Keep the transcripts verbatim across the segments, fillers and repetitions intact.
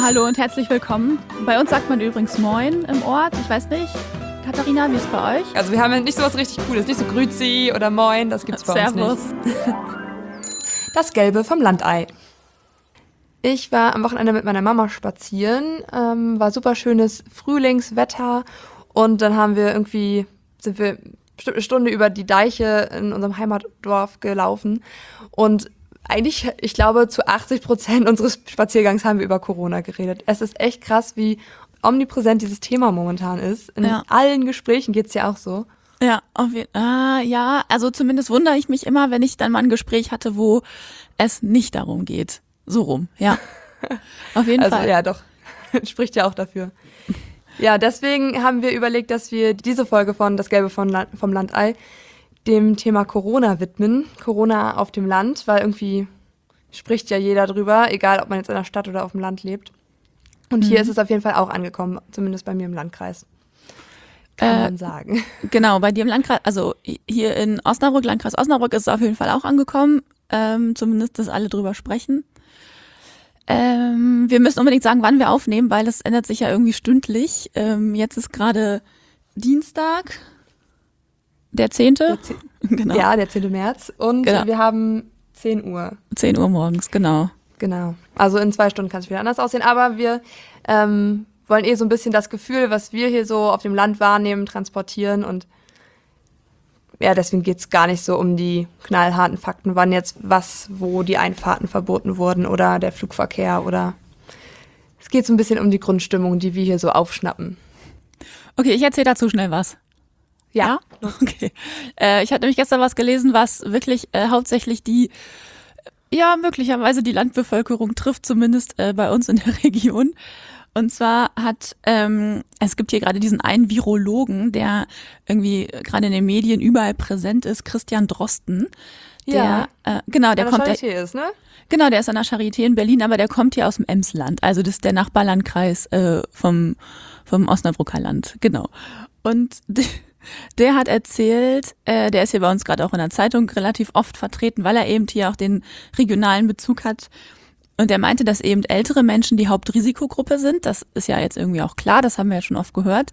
hallo und herzlich willkommen. Bei uns sagt man übrigens Moin im Ort. Ich weiß nicht, Katharina, wie ist es bei euch? Also wir haben ja nicht so was richtig Cooles, nicht so Grüezi oder Moin, das gibt's bei Servus. uns nicht. Das Gelbe vom Landei. Ich war am Wochenende mit meiner Mama spazieren, ähm, war super schönes Frühlingswetter und dann haben wir irgendwie, sind wir bestimmt eine Stunde über die Deiche in unserem Heimatdorf gelaufen und eigentlich, ich glaube, zu achtzig Prozent unseres Spaziergangs haben wir über Corona geredet. Es ist echt krass, wie omnipräsent dieses Thema momentan ist. In Ja. allen Gesprächen geht's ja auch so. Ja, auf jeden ah, ja, also zumindest wundere ich mich immer, wenn ich dann mal ein Gespräch hatte, wo es nicht darum geht. So rum, ja. Auf jeden Also Fall. ja, doch. Spricht ja auch dafür. Ja, deswegen haben wir überlegt, dass wir diese Folge von Das Gelbe von La- vom Landei dem Thema Corona widmen. Corona auf dem Land, weil irgendwie spricht ja jeder drüber, egal ob man jetzt in der Stadt oder auf dem Land lebt. Und hier Mhm. ist es auf jeden Fall auch angekommen, zumindest bei mir im Landkreis. Kann Äh, man sagen. Genau, bei dir im Landkreis, also hier in Osnabrück, Landkreis Osnabrück ist es auf jeden Fall auch angekommen. Ähm, zumindest, dass alle drüber sprechen. Ähm, wir müssen unbedingt sagen, wann wir aufnehmen, weil es ändert sich ja irgendwie stündlich. Ähm, jetzt ist gerade Dienstag, der zehnte. Der Ze- Genau, Ja, der zehnte März. Und Genau. wir haben zehn Uhr. zehn Uhr morgens, genau. Genau. Also in zwei Stunden kann es wieder anders aussehen. Aber wir ähm, wollen eh so ein bisschen das Gefühl, was wir hier so auf dem Land wahrnehmen, transportieren. Und ja, deswegen geht's gar nicht so um die knallharten Fakten, wann jetzt was, wo die Einfahrten verboten wurden oder der Flugverkehr oder es geht so ein bisschen um die Grundstimmung, die wir hier so aufschnappen. Okay, ich erzähle dazu schnell was. Ja. Okay. Äh, ich hatte nämlich gestern was gelesen, was wirklich äh, hauptsächlich die, ja, möglicherweise die Landbevölkerung trifft, zumindest äh, bei uns in der Region. Und zwar hat, ähm, es gibt hier gerade diesen einen Virologen, der irgendwie gerade in den Medien überall präsent ist, Christian Drosten. Der, Ja. äh, genau, der An kommt, der der, Charité ist, ne? genau, der ist an der Charité in Berlin, aber der kommt hier aus dem Emsland. Also das ist der Nachbarlandkreis äh, vom, vom Osnabrücker Land, genau. Und der hat erzählt, äh, der ist hier bei uns gerade auch in der Zeitung relativ oft vertreten, weil er eben hier auch den regionalen Bezug hat. Und er meinte, dass eben ältere Menschen die Hauptrisikogruppe sind. Das ist ja jetzt irgendwie auch klar, das haben wir ja schon oft gehört.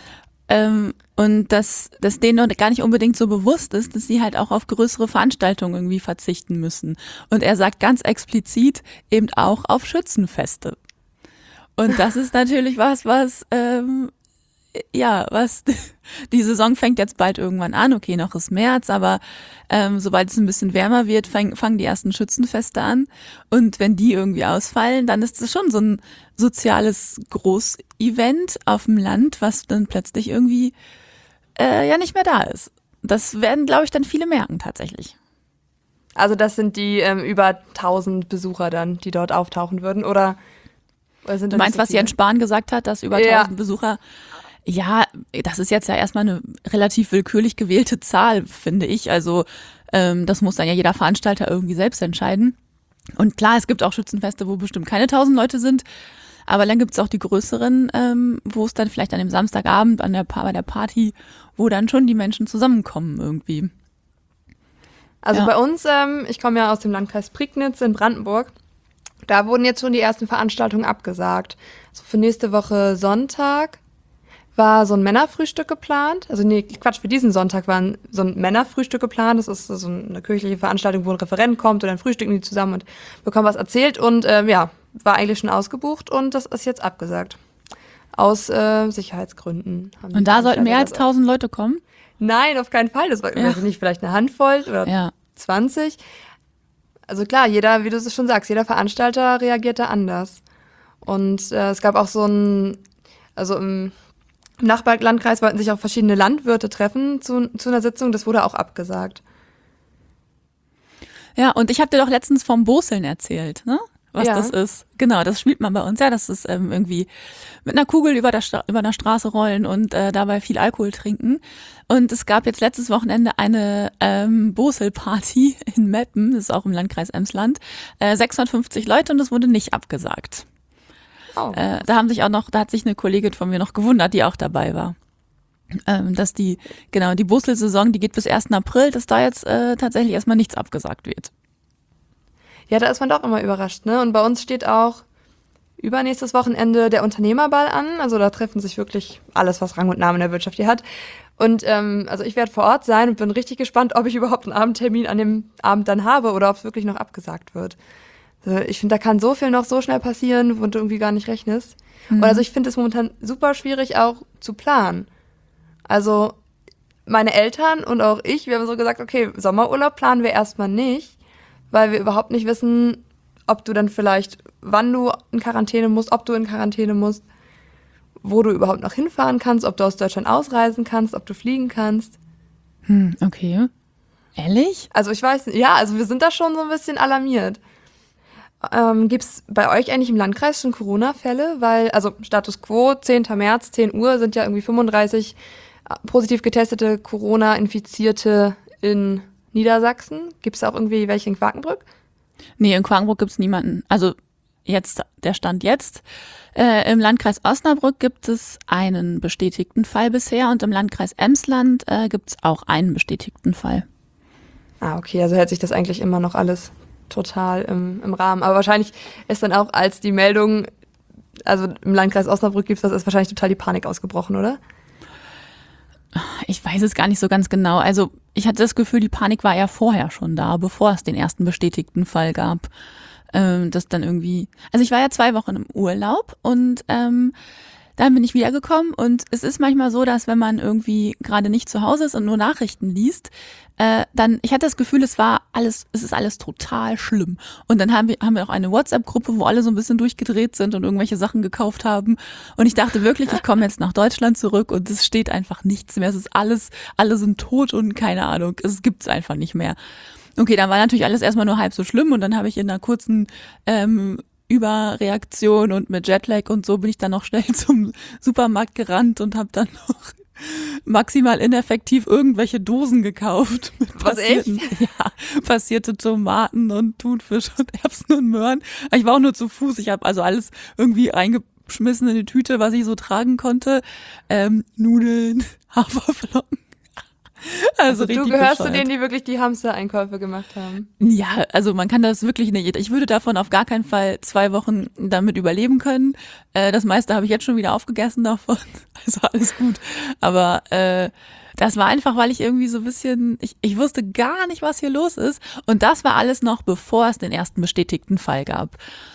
Ähm, und dass, dass denen noch gar nicht unbedingt so bewusst ist, dass sie halt auch auf größere Veranstaltungen irgendwie verzichten müssen. Und er sagt ganz explizit eben auch auf Schützenfeste. Und das ist natürlich was, was ähm, ja, was die Saison fängt jetzt bald irgendwann an. Okay, noch ist März, aber ähm, sobald es ein bisschen wärmer wird, fang, fangen die ersten Schützenfeste an. Und wenn die irgendwie ausfallen, dann ist es schon so ein soziales Großevent auf dem Land, was dann plötzlich irgendwie äh, ja nicht mehr da ist. Das werden, glaube ich, dann viele merken tatsächlich. Also das sind die ähm, über tausend Besucher dann, die dort auftauchen würden, oder? oder sind Du das meinst, so was viele? Jens Spahn gesagt hat, dass über Ja. tausend Besucher. Ja, das ist jetzt ja erstmal eine relativ willkürlich gewählte Zahl, finde ich. Also ähm, das muss dann ja jeder Veranstalter irgendwie selbst entscheiden. Und klar, es gibt auch Schützenfeste, wo bestimmt keine tausend Leute sind. Aber dann gibt es auch die größeren, ähm, wo es dann vielleicht an dem Samstagabend an der, Pa- bei der Party, wo dann schon die Menschen zusammenkommen irgendwie. Also Ja. bei uns, ähm, ich komme ja aus dem Landkreis Prignitz in Brandenburg, da wurden jetzt schon die ersten Veranstaltungen abgesagt. Also für nächste Woche Sonntag war so ein Männerfrühstück geplant. Also nee, Quatsch, für diesen Sonntag war ein, so ein Männerfrühstück geplant. Das ist so eine kirchliche Veranstaltung, wo ein Referent kommt und dann frühstücken die zusammen und bekommen was erzählt. Und ähm, ja, war eigentlich schon ausgebucht und das ist jetzt abgesagt. Aus äh, Sicherheitsgründen. haben die Und da sollten mehr als Veranstalter tausend Leute kommen? das- Nein, auf keinen Fall. Das war Ja. weiß ich nicht, vielleicht eine Handvoll oder Ja. zwanzig. Also klar, jeder, wie du es schon sagst, jeder Veranstalter reagiert da anders. Und äh, es gab auch so ein, also im, im Nachbarlandkreis wollten sich auch verschiedene Landwirte treffen zu, zu einer Sitzung, das wurde auch abgesagt. Ja, und ich habe dir doch letztens vom Boseln erzählt, ne? Was Ja. das ist. Genau, das spielt man bei uns. Ja, das ist ähm, irgendwie mit einer Kugel über der, Stra- über der Straße rollen und äh, dabei viel Alkohol trinken. Und es gab jetzt letztes Wochenende eine ähm, Bosel-Party in Meppen, das ist auch im Landkreis Emsland. Äh, sechshundertfünfzig Leute und es wurde nicht abgesagt. Oh. Äh, da haben sich auch noch, da hat sich eine Kollegin von mir noch gewundert, die auch dabei war. Ähm, dass die, genau, die Bosel-Saison, die geht bis ersten April, dass da jetzt äh, tatsächlich erstmal nichts abgesagt wird. Ja, da ist man doch immer überrascht, ne? Und bei uns steht auch, übernächstes Wochenende der Unternehmerball an. Also da treffen sich wirklich alles, was Rang und Namen in der Wirtschaft hier hat. Und ähm, also ich werde vor Ort sein und bin richtig gespannt, ob ich überhaupt einen Abendtermin an dem Abend dann habe oder ob es wirklich noch abgesagt wird. Also ich finde, da kann so viel noch so schnell passieren, wo du irgendwie gar nicht rechnest. Mhm. Und also ich finde es momentan super schwierig auch zu planen. Also meine Eltern und auch ich, wir haben so gesagt, okay, Sommerurlaub planen wir erstmal nicht, weil wir überhaupt nicht wissen, ob du dann vielleicht, wann du in Quarantäne musst, ob du in Quarantäne musst, wo du überhaupt noch hinfahren kannst, ob du aus Deutschland ausreisen kannst, ob du fliegen kannst. Hm, okay. Ehrlich? Also ich weiß nicht, ja, also wir sind da schon so ein bisschen alarmiert. Ähm, Gibt es bei euch eigentlich im Landkreis schon Corona-Fälle? Weil, also Status Quo, zehnter März, zehn Uhr, sind ja irgendwie fünfunddreißig positiv getestete Corona-Infizierte in Niedersachsen. Gibt es auch irgendwie welche in Quakenbrück? Nee, in Quakenbrück gibt es niemanden. Also jetzt, der Stand jetzt. Äh, Im Landkreis Osnabrück gibt es einen bestätigten Fall bisher und im Landkreis Emsland äh, gibt es auch einen bestätigten Fall. Ah, okay, also hält sich das eigentlich immer noch alles total im, im Rahmen. Aber wahrscheinlich ist dann auch, als die Meldung, also im Landkreis Osnabrück gibt es das, ist wahrscheinlich total die Panik ausgebrochen, oder? Ich weiß es gar nicht so ganz genau. Also ich hatte das Gefühl, die Panik war ja vorher schon da, bevor es den ersten bestätigten Fall gab. Ähm, das dann irgendwie, also ich war ja zwei Wochen im Urlaub und ähm, dann bin ich wiedergekommen und es ist manchmal so, dass wenn man irgendwie gerade nicht zu Hause ist und nur Nachrichten liest, äh, dann, ich hatte das Gefühl, es war alles, es ist alles total schlimm. Und dann haben wir, haben wir auch eine WhatsApp-Gruppe, wo alle so ein bisschen durchgedreht sind und irgendwelche Sachen gekauft haben. Und ich dachte wirklich, ich komme jetzt nach Deutschland zurück und es steht einfach nichts mehr. Es ist alles, alle sind tot und keine Ahnung, es gibt's einfach nicht mehr. Okay, dann war natürlich alles erstmal nur halb so schlimm und dann habe ich in einer kurzen ähm, Überreaktion und mit Jetlag und so bin ich dann noch schnell zum Supermarkt gerannt und habe dann noch maximal ineffektiv irgendwelche Dosen gekauft. Mit Was, echt? Ja, passierte Tomaten und Thunfisch und Erbsen und Möhren. Ich war auch nur zu Fuß. Ich habe also alles irgendwie reingeschmissen in die Tüte, was ich so tragen konnte. Ähm, Nudeln, Haferflocken. Also, also du gehörst bescheuert. Zu denen, die wirklich die Hamster-Einkäufe gemacht haben. Ja, also man kann das wirklich nicht. Ich würde davon auf gar keinen Fall zwei Wochen damit überleben können. Äh, das meiste habe ich jetzt schon wieder aufgegessen davon. Also alles gut. Aber äh, das war einfach, weil ich irgendwie so ein bisschen, ich, ich wusste gar nicht, was hier los ist. Und das war alles noch, bevor es den ersten bestätigten Fall gab.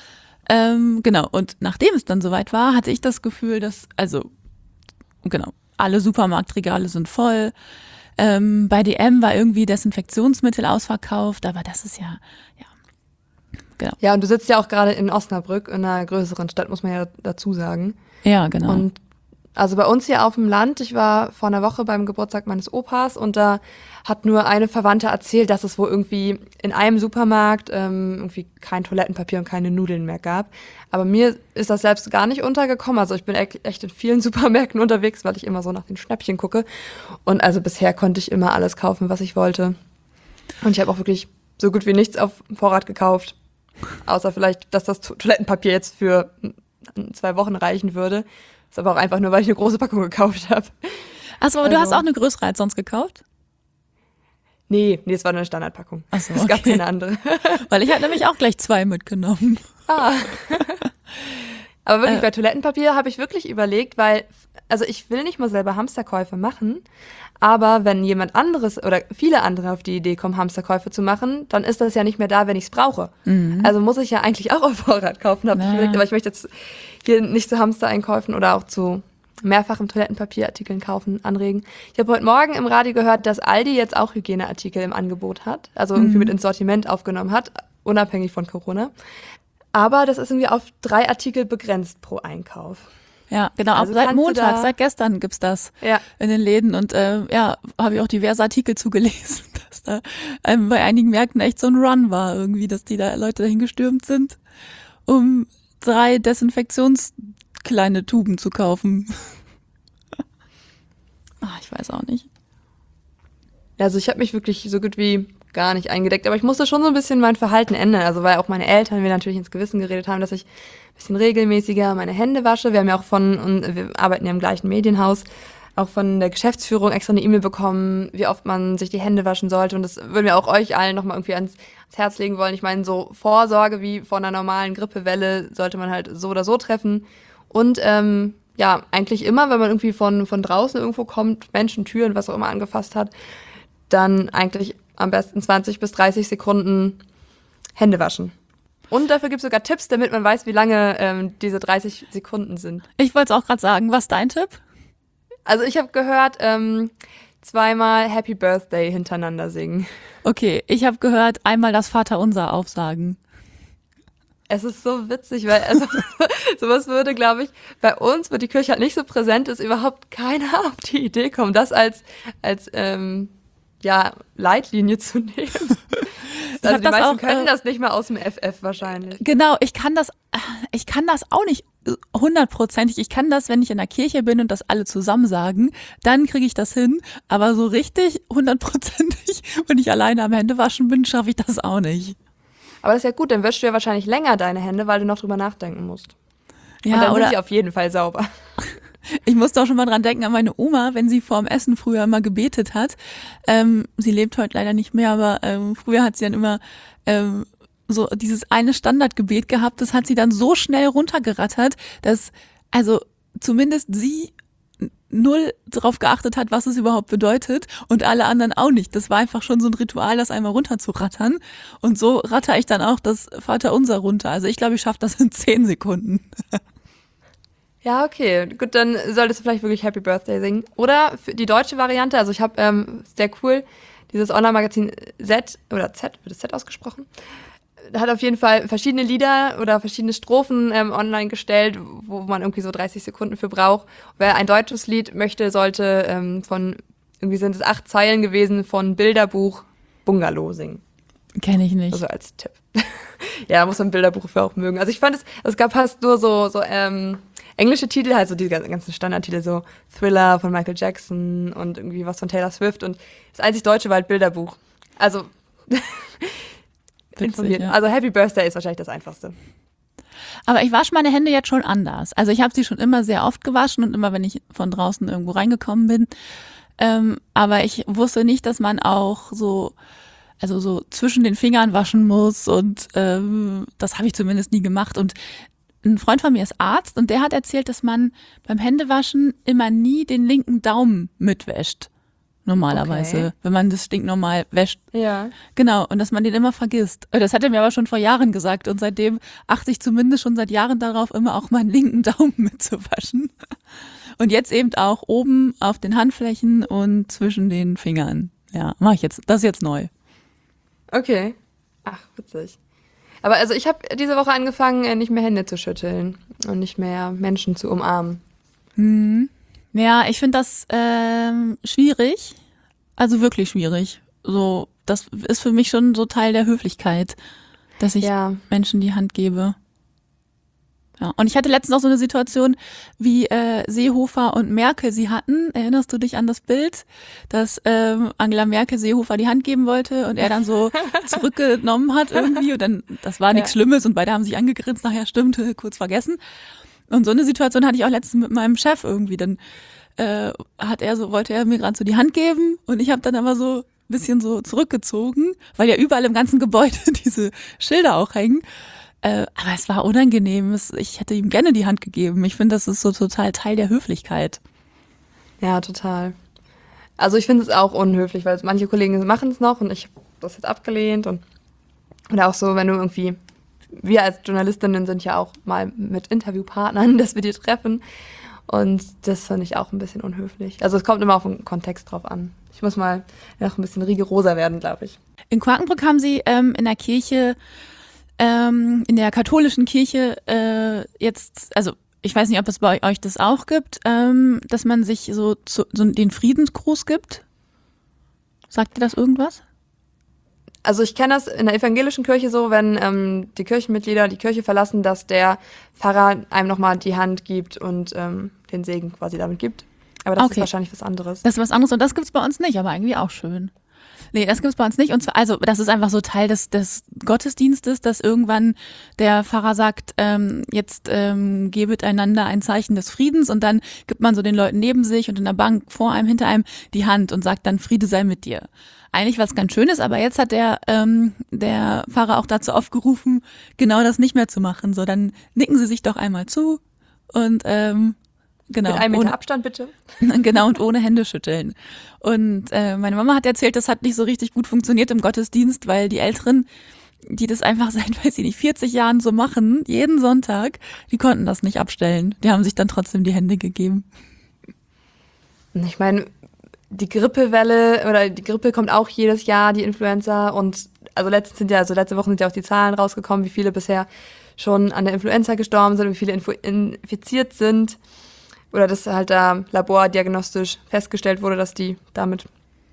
Ähm, genau, und nachdem es dann soweit war, hatte ich das Gefühl, dass, also genau, alle Supermarktregale sind voll. Ähm, bei D M war irgendwie Desinfektionsmittel ausverkauft, aber das ist ja, ja, genau. Ja, und du sitzt ja auch gerade in Osnabrück, in einer größeren Stadt, muss man ja dazu sagen. Ja, genau. Und also bei uns hier auf dem Land, ich war vor einer Woche beim Geburtstag meines Opas und da hat nur eine Verwandte erzählt, dass es wohl irgendwie in einem Supermarkt ähm, irgendwie kein Toilettenpapier und keine Nudeln mehr gab. Aber mir ist das selbst gar nicht untergekommen. Also ich bin echt in vielen Supermärkten unterwegs, weil ich immer so nach den Schnäppchen gucke. Und also bisher konnte ich immer alles kaufen, was ich wollte. Und ich habe auch wirklich so gut wie nichts auf Vorrat gekauft. Außer vielleicht, dass das Toilettenpapier jetzt für zwei Wochen reichen würde. Ist aber auch einfach nur, weil ich eine große Packung gekauft habe. Achso, aber also, du hast auch eine größere als sonst gekauft? Nee, nee, es war nur eine Standardpackung. Achso, okay. Es gab keine andere. Weil ich hatte nämlich auch gleich zwei mitgenommen. Ah. Aber wirklich, äh. bei Toilettenpapier habe ich wirklich überlegt, weil, also ich will nicht mal selber Hamsterkäufe machen, aber wenn jemand anderes oder viele andere auf die Idee kommen, Hamsterkäufe zu machen, dann ist das ja nicht mehr da, wenn ich es brauche. Mhm. Also muss ich ja eigentlich auch auf Vorrat kaufen, habe ich überlegt, aber ich möchte jetzt hier nicht zu Hamstereinkäufen oder auch zu mehrfachen Toilettenpapierartikeln kaufen anregen. Ich habe heute Morgen im Radio gehört, dass Aldi jetzt auch Hygieneartikel im Angebot hat, also irgendwie mhm. mit ins Sortiment aufgenommen hat, unabhängig von Corona. Aber das ist irgendwie auf drei Artikel begrenzt pro Einkauf. Ja, genau, also auch seit Montag, seit gestern gibt's das ja. in den Läden und äh, ja, habe ich auch diverse Artikel zugelesen, dass da ähm, bei einigen Märkten echt so ein Run war irgendwie, dass die da Leute dahin gestürmt sind, um drei Desinfektionskleine Tuben zu kaufen. Ach, ich weiß auch nicht. Also ich habe mich wirklich so gut wie gar nicht eingedeckt, aber ich musste schon so ein bisschen mein Verhalten ändern, also weil auch meine Eltern mir natürlich ins Gewissen geredet haben, dass ich ein bisschen regelmäßiger meine Hände wasche. Wir haben ja auch von, und wir arbeiten ja im gleichen Medienhaus, auch von der Geschäftsführung extra eine E-Mail bekommen, wie oft man sich die Hände waschen sollte. Und das würden wir auch euch allen nochmal irgendwie ans, ans Herz legen wollen. Ich meine, so Vorsorge wie vor einer normalen Grippewelle sollte man halt so oder so treffen. Und ähm, ja, eigentlich immer, wenn man irgendwie von, von draußen irgendwo kommt, Menschen, Türen, was auch immer angefasst hat, dann eigentlich am besten zwanzig bis dreißig Sekunden Hände waschen. Und dafür gibt es sogar Tipps, damit man weiß, wie lange ähm, diese dreißig Sekunden sind. Ich wollte es auch gerade sagen. Was ist dein Tipp? Also ich habe gehört, ähm, zweimal Happy Birthday hintereinander singen. Okay, ich habe gehört, einmal das Vaterunser aufsagen. Es ist so witzig, weil also sowas würde, glaube ich, bei uns, wo die Kirche halt nicht so präsent ist, überhaupt keiner auf die Idee kommen, das als als ähm, ja Leitlinie zu nehmen. Also die meisten auch, können äh, das nicht mal aus dem F F wahrscheinlich. Genau, ich kann das, ich kann das auch nicht hundertprozentig. Ich kann das, wenn ich in der Kirche bin und das alle zusammen sagen, dann kriege ich das hin. Aber so richtig hundertprozentig, wenn ich alleine am Händewaschen bin, schaffe ich das auch nicht. Aber das ist ja gut, dann wäschst du ja wahrscheinlich länger deine Hände, weil du noch drüber nachdenken musst. Ja, und dann oder sind sie auf jeden Fall sauber. Ich musste auch schon mal dran denken an meine Oma, wenn sie vorm Essen früher immer gebetet hat. Ähm, sie lebt heute leider nicht mehr, aber ähm, früher hat sie dann immer ähm, so dieses eine Standardgebet gehabt. Das hat sie dann so schnell runtergerattert, dass also zumindest sie null drauf geachtet hat, was es überhaupt bedeutet und alle anderen auch nicht. Das war einfach schon so ein Ritual, das einmal runterzurattern. Und so ratter ich dann auch das Vaterunser runter. Also ich glaube, ich schaffe das in zehn Sekunden. Ja, okay. Gut, dann solltest du vielleicht wirklich Happy Birthday singen. Oder für die deutsche Variante, also ich habe, ähm, sehr cool, dieses Online-Magazin Z, oder Z, wird es Z ausgesprochen? Hat auf jeden Fall verschiedene Lieder oder verschiedene Strophen ähm, online gestellt, wo man irgendwie so dreißig Sekunden für braucht. Wer ein deutsches Lied möchte, sollte ähm, von, irgendwie sind es acht Zeilen gewesen, von Bilderbuch Bungalow singen. Kenne ich nicht. Also als Tipp. Ja, muss man Bilderbuch für auch mögen. Also ich fand es, es gab fast nur so, so ähm, englische Titel, halt so die ganzen Standardtitel, so Thriller von Michael Jackson und irgendwie was von Taylor Swift. Und das einzig Deutsche war halt Bilderbuch. Also Witzig, ja. Also Happy Birthday ist wahrscheinlich das Einfachste. Aber ich wasche meine Hände jetzt schon anders. Also ich habe sie schon immer sehr oft gewaschen und immer, wenn ich von draußen irgendwo reingekommen bin. Ähm, aber ich wusste nicht, dass man auch so, also so zwischen den Fingern waschen muss und ähm, das habe ich zumindest nie gemacht. Und ein Freund von mir ist Arzt und der hat erzählt, dass man beim Händewaschen immer nie den linken Daumen mitwäscht. Normalerweise, okay. Wenn man das stinknormal wäscht. Ja. Genau, und dass man den immer vergisst. Das hat er mir aber schon vor Jahren gesagt und seitdem achte ich zumindest schon seit Jahren darauf, immer auch meinen linken Daumen mitzuwaschen. Und jetzt eben auch oben auf den Handflächen und zwischen den Fingern. Ja, mache ich jetzt. Das ist jetzt neu. Okay. Ach, witzig. Aber also ich habe diese Woche angefangen, nicht mehr Hände zu schütteln und nicht mehr Menschen zu umarmen. Mhm. Ja, ich finde das ähm, schwierig, also wirklich schwierig. So, das ist für mich schon so Teil der Höflichkeit, dass ich ja. Menschen die Hand gebe. Ja, und ich hatte letztens auch so eine Situation, wie äh, Seehofer und Merkel sie hatten. Erinnerst du dich an das Bild, dass ähm, Angela Merkel Seehofer die Hand geben wollte und er dann so zurückgenommen hat irgendwie und dann, das war nichts ja. Schlimmes und beide haben sich angegrinst, nachher stimmt, kurz vergessen. Und so eine Situation hatte ich auch letztens mit meinem Chef irgendwie. Dann äh, hat er so, wollte er mir gerade so die Hand geben und ich habe dann aber so ein bisschen so zurückgezogen, weil ja überall im ganzen Gebäude diese Schilder auch hängen. Äh, aber es war unangenehm. Ich hätte ihm gerne die Hand gegeben. Ich finde, das ist so total Teil der Höflichkeit. Ja, total. Also ich finde es auch unhöflich, weil manche Kollegen machen es noch und ich habe das jetzt abgelehnt. Und oder auch so, wenn du irgendwie, wir als Journalistinnen sind ja auch mal mit Interviewpartnern, dass wir die treffen. Und das finde ich auch ein bisschen unhöflich. Also es kommt immer auf den Kontext drauf an. Ich muss mal noch ein bisschen rigoroser werden, glaube ich. In Quakenbrück haben sie ähm, in der Kirche, ähm, in der katholischen Kirche äh, jetzt, also ich weiß nicht, ob es bei euch das auch gibt, ähm, dass man sich so, zu, so den Friedensgruß gibt. Sagt dir das irgendwas? Also ich kenne das in der evangelischen Kirche so, wenn ähm, die Kirchenmitglieder die Kirche verlassen, dass der Pfarrer einem nochmal die Hand gibt und ähm, den Segen quasi damit gibt. Aber das okay. ist wahrscheinlich was anderes. Das ist was anderes und das gibt's bei uns nicht, aber irgendwie auch schön. Nee, das gibt's bei uns nicht. Und zwar, also das ist einfach so Teil des, des Gottesdienstes, dass irgendwann der Pfarrer sagt, ähm, jetzt ähm, gebet einander ein Zeichen des Friedens und dann gibt man so den Leuten neben sich und in der Bank vor einem, hinter einem die Hand und sagt dann, Friede sei mit dir. Eigentlich was ganz Schönes, aber jetzt hat der, ähm, der Pfarrer auch dazu aufgerufen, genau das nicht mehr zu machen. So, dann nicken sie sich doch einmal zu und ähm, genau. Mit einem Meter ohne, Abstand bitte. Genau, und ohne Hände schütteln. Und äh, meine Mama hat erzählt, das hat nicht so richtig gut funktioniert im Gottesdienst, weil die Älteren, die das einfach seit, weiß ich nicht, vierzig Jahren so machen, jeden Sonntag, die konnten das nicht abstellen. Die haben sich dann trotzdem die Hände gegeben. Ich meine, die Grippewelle oder die Grippe kommt auch jedes Jahr, die Influenza. Und also letztens sind ja, also letzte Woche sind ja auch die Zahlen rausgekommen, wie viele bisher schon an der Influenza gestorben sind, wie viele info- infiziert sind. Oder dass halt da labordiagnostisch festgestellt wurde, dass die damit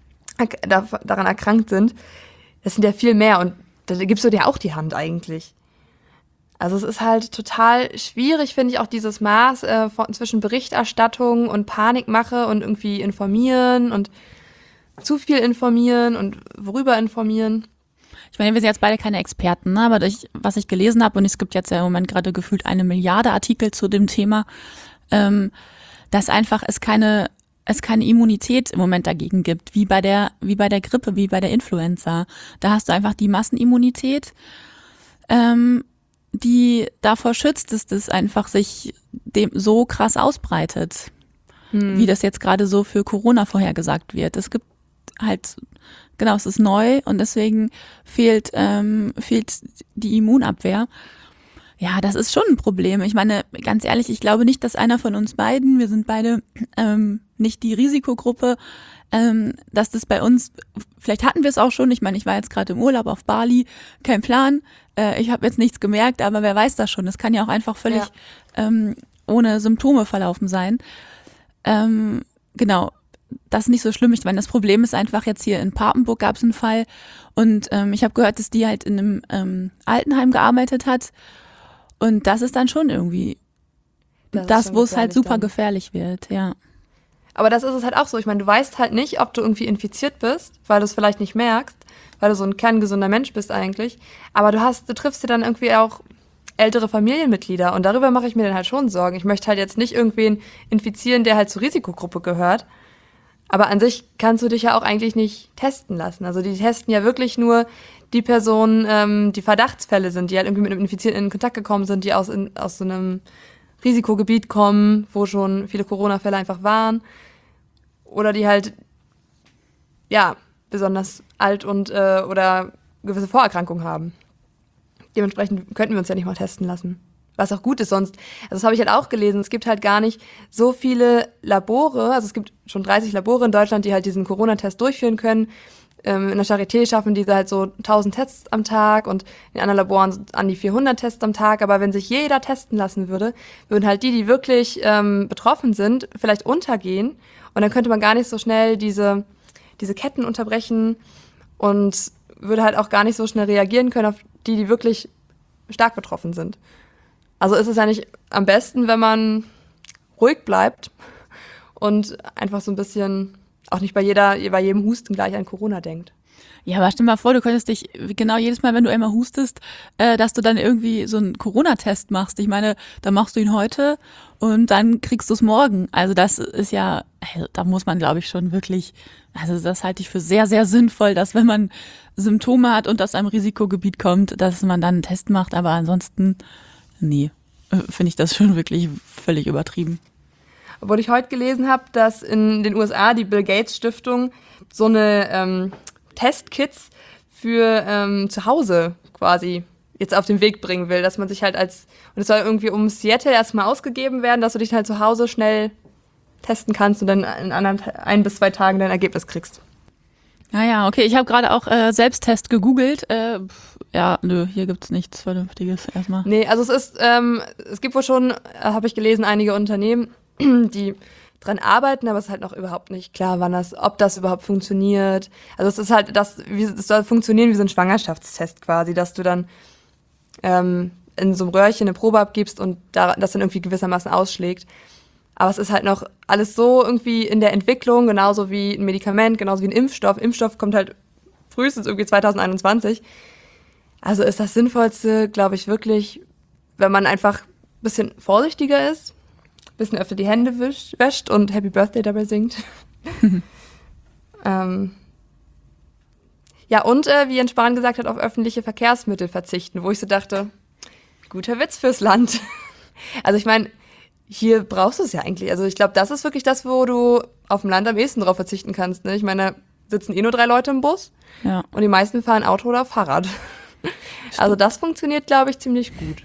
da, daran erkrankt sind. Das sind ja viel mehr und da gibst du dir auch die Hand eigentlich. Also es ist halt total schwierig, finde ich, auch dieses Maß äh, von, zwischen Berichterstattung und Panikmache und irgendwie informieren und zu viel informieren und worüber informieren. Ich meine, wir sind jetzt beide keine Experten, ne? Aber durch, was ich gelesen habe, und es gibt jetzt ja im Moment gerade gefühlt eine Milliarde Artikel zu dem Thema, ähm, dass einfach es keine es keine Immunität im Moment dagegen gibt, wie bei der wie bei der Grippe, wie bei der Influenza. Da hast du einfach die Massenimmunität, ähm, die davor schützt, dass das einfach sich dem so krass ausbreitet, hm. wie das jetzt gerade so für Corona vorhergesagt wird. Es gibt halt, genau, es ist neu und deswegen fehlt ähm, fehlt die Immunabwehr. Ja, das ist schon ein Problem. Ich meine, ganz ehrlich, ich glaube nicht, dass einer von uns beiden, wir sind beide ähm, nicht die Risikogruppe, ähm, dass das bei uns, vielleicht hatten wir es auch schon, ich meine, ich war jetzt gerade im Urlaub auf Bali, kein Plan, äh, ich habe jetzt nichts gemerkt, aber wer weiß das schon, das kann ja auch einfach völlig ja. ähm, ohne Symptome verlaufen sein. Ähm, genau, das ist nicht so schlimm. Ich meine, das Problem ist einfach, jetzt hier in Papenburg gab es einen Fall und ähm, ich habe gehört, dass die halt in einem ähm, Altenheim gearbeitet hat. Und das ist dann schon irgendwie das, das wo es halt super dann. gefährlich wird, ja. Aber das ist es halt auch so. Ich meine, du weißt halt nicht, ob du irgendwie infiziert bist, weil du es vielleicht nicht merkst, weil du so ein kerngesunder Mensch bist eigentlich. Aber du hast, du triffst dir dann irgendwie auch ältere Familienmitglieder und darüber mache ich mir dann halt schon Sorgen. Ich möchte halt jetzt nicht irgendwen infizieren, der halt zur Risikogruppe gehört. Aber an sich kannst du dich ja auch eigentlich nicht testen lassen. Also die testen ja wirklich nur die Personen, ähm, die Verdachtsfälle sind, die halt irgendwie mit einem Infizierten in Kontakt gekommen sind, die aus, in, aus so einem Risikogebiet kommen, wo schon viele Corona-Fälle einfach waren. Oder die halt, ja, besonders alt und äh, oder gewisse Vorerkrankungen haben. Dementsprechend könnten wir uns ja nicht mal testen lassen. Was auch gut ist sonst. Also das habe ich halt auch gelesen. Es gibt halt gar nicht so viele Labore. Also es gibt schon dreißig Labore in Deutschland, die halt diesen Corona-Test durchführen können. Ähm, in der Charité schaffen diese halt so tausend Tests am Tag und in anderen Laboren an die vierhundert Tests am Tag. Aber wenn sich jeder testen lassen würde, würden halt die, die wirklich ähm, betroffen sind, vielleicht untergehen. Und dann könnte man gar nicht so schnell diese, diese Ketten unterbrechen und würde halt auch gar nicht so schnell reagieren können auf die, die wirklich stark betroffen sind. Also ist es ja nicht am besten, wenn man ruhig bleibt und einfach so ein bisschen auch nicht bei jeder, bei jedem Husten gleich an Corona denkt. Ja, aber stell mal vor, du könntest dich genau jedes Mal, wenn du einmal hustest, äh, dass du dann irgendwie so einen Corona-Test machst. Ich meine, dann machst du ihn heute und dann kriegst du es morgen. Also das ist ja, also da muss man, glaube ich, schon wirklich, also das halte ich für sehr, sehr sinnvoll, dass wenn man Symptome hat und aus einem Risikogebiet kommt, dass man dann einen Test macht. Aber ansonsten, nee, finde ich das schon wirklich völlig übertrieben. Obwohl ich heute gelesen habe, dass in den U S A die Bill Gates Stiftung so eine ähm, Testkits für ähm, zu Hause quasi jetzt auf den Weg bringen will, dass man sich halt als, und es soll irgendwie um Seattle erstmal ausgegeben werden, dass du dich halt zu Hause schnell testen kannst und dann in anderen ein bis zwei Tagen dein Ergebnis kriegst. Naja, okay, ich habe gerade auch äh, Selbsttest gegoogelt. Äh, ja, nö, hier gibt's nichts Vernünftiges erstmal. Nee, also es ist, ähm, es gibt wohl schon, habe ich gelesen, einige Unternehmen, die dran arbeiten, aber es ist halt noch überhaupt nicht klar, wann das, ob das überhaupt funktioniert. Also es ist halt, das, wie, es soll funktionieren wie so ein Schwangerschaftstest quasi, dass du dann ähm, in so einem Röhrchen eine Probe abgibst und da, das dann irgendwie gewissermaßen ausschlägt. Aber es ist halt noch alles so irgendwie in der Entwicklung, genauso wie ein Medikament, genauso wie ein Impfstoff. Impfstoff kommt halt frühestens irgendwie zwanzig einundzwanzig. Also ist das Sinnvollste, glaube ich, wirklich, wenn man einfach ein bisschen vorsichtiger ist, ein bisschen öfter die Hände wisch, wäscht und Happy Birthday dabei singt. ähm, ja, und äh, wie Jens Spahn gesagt hat, auf öffentliche Verkehrsmittel verzichten, wo ich so dachte, guter Witz fürs Land. Also ich meine, hier brauchst du es ja eigentlich. Also ich glaube, das ist wirklich das, wo du auf dem Land am ehesten drauf verzichten kannst. Ne? Ich meine, da sitzen eh nur drei Leute im Bus Ja. und die meisten fahren Auto oder Fahrrad. Also das funktioniert, glaube ich, ziemlich gut.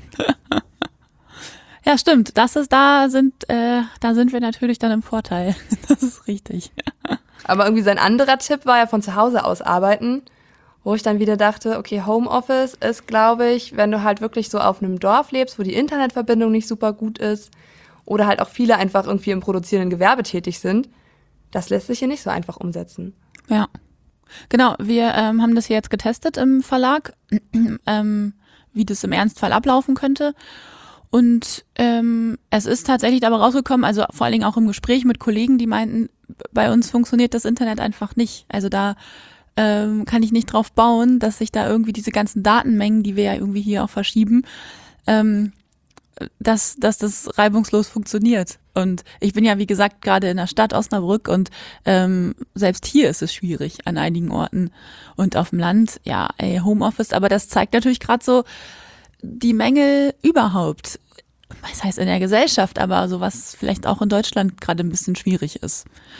Ja, stimmt. Das ist, da sind, äh, da sind wir natürlich dann im Vorteil. Das ist richtig. Aber irgendwie sein anderer Tipp war ja von zu Hause aus arbeiten, wo ich dann wieder dachte, okay, Homeoffice ist, glaube ich, wenn du halt wirklich so auf einem Dorf lebst, wo die Internetverbindung nicht super gut ist oder halt auch viele einfach irgendwie im produzierenden Gewerbe tätig sind, das lässt sich hier nicht so einfach umsetzen. Ja. Genau, wir ähm, haben das hier jetzt getestet im Verlag, ähm, wie das im Ernstfall ablaufen könnte. Und ähm, es ist tatsächlich dabei rausgekommen, also vor allen Dingen auch im Gespräch mit Kollegen, die meinten, bei uns funktioniert das Internet einfach nicht. Also da ähm, kann ich nicht drauf bauen, dass sich da irgendwie diese ganzen Datenmengen, die wir ja irgendwie hier auch verschieben, ähm, dass, dass das reibungslos funktioniert. Und ich bin ja, wie gesagt, gerade in der Stadt Osnabrück und ähm, selbst hier ist es schwierig an einigen Orten. Und auf dem Land, ja, ey, Homeoffice, aber das zeigt natürlich gerade so die Mängel überhaupt. Was heißt in der Gesellschaft, aber so was vielleicht auch in Deutschland gerade ein bisschen schwierig ist.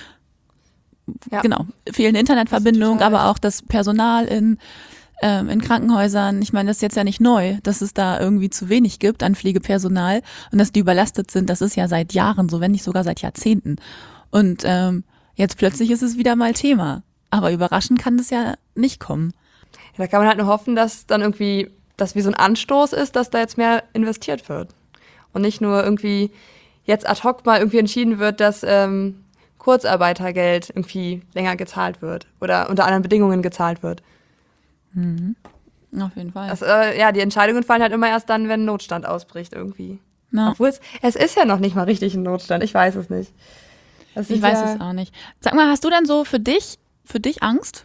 Ja. Genau, fehlende Internetverbindung, total aber auch das Personal in ähm, in Krankenhäusern. Ich meine, das ist jetzt ja nicht neu, dass es da irgendwie zu wenig gibt an Pflegepersonal und dass die überlastet sind. Das ist ja seit Jahren so, wenn nicht sogar seit Jahrzehnten. Und ähm, jetzt plötzlich ist es wieder mal Thema. Aber überraschend kann das ja nicht kommen. Ja, da kann man halt nur hoffen, dass dann irgendwie das wie so ein Anstoß ist, dass da jetzt mehr investiert wird. Und nicht nur irgendwie jetzt ad hoc mal irgendwie entschieden wird, dass ähm, Kurzarbeitergeld irgendwie länger gezahlt wird oder unter anderen Bedingungen gezahlt wird. Mhm. Auf jeden Fall. Das, äh, ja, die Entscheidungen fallen halt immer erst dann, wenn ein Notstand ausbricht irgendwie. Ja. Obwohl es, es ist ja noch nicht mal richtig ein Notstand, ich weiß es nicht. Das Ich ist weiß ja, es auch nicht. Sag mal, hast du denn so für dich, für dich Angst?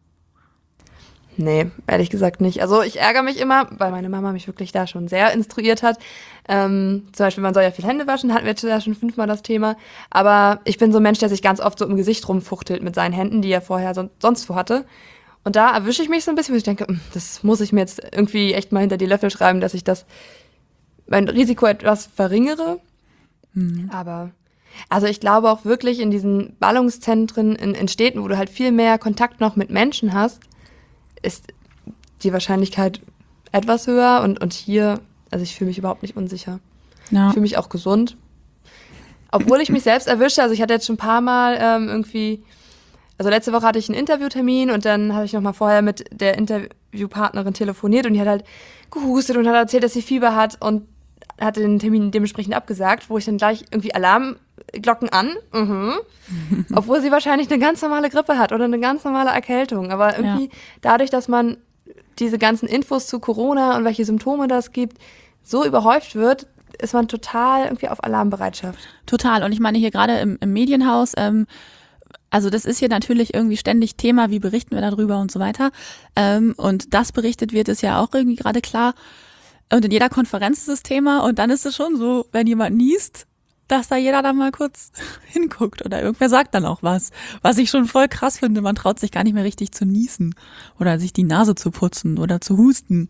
Nee, ehrlich gesagt nicht. Also ich ärgere mich immer, weil meine Mama mich wirklich da schon sehr instruiert hat. Ähm, zum Beispiel, man soll ja viel Hände waschen, hatten wir jetzt ja schon fünfmal das Thema. Aber ich bin so ein Mensch, der sich ganz oft so im Gesicht rumfuchtelt mit seinen Händen, die er vorher so, sonst wo hatte. Und da erwische ich mich so ein bisschen, wo ich denke, das muss ich mir jetzt irgendwie echt mal hinter die Löffel schreiben, dass ich das, mein Risiko etwas verringere. Mhm. Aber, also ich glaube auch wirklich in diesen Ballungszentren, in, in Städten, wo du halt viel mehr Kontakt noch mit Menschen hast, ist die Wahrscheinlichkeit etwas höher und, und hier, also ich fühle mich überhaupt nicht unsicher. Ja. Ich fühle mich auch gesund. Obwohl ich mich selbst erwische, also ich hatte jetzt schon ein paar Mal ähm, irgendwie, also letzte Woche hatte ich einen Interviewtermin und dann habe ich noch mal vorher mit der Interviewpartnerin telefoniert und die hat halt gehustet und hat erzählt, dass sie Fieber hat und hatte den Termin dementsprechend abgesagt, wo ich dann gleich irgendwie Alarmglocken an, mhm. Obwohl sie wahrscheinlich eine ganz normale Grippe hat oder eine ganz normale Erkältung. Aber irgendwie Ja. dadurch, dass man diese ganzen Infos zu Corona und welche Symptome das gibt, so überhäuft wird, ist man total irgendwie auf Alarmbereitschaft. Total. Und ich meine hier gerade im, im Medienhaus, ähm, also das ist hier natürlich irgendwie ständig Thema, wie berichten wir darüber und so weiter. Ähm, und das berichtet wird, ist ja auch irgendwie gerade klar. Und in jeder Konferenz ist das Thema und dann ist es schon so, wenn jemand niest, dass da jeder dann mal kurz hinguckt oder irgendwer sagt dann auch was. Was ich schon voll krass finde, man traut sich gar nicht mehr richtig zu niesen oder sich die Nase zu putzen oder zu husten.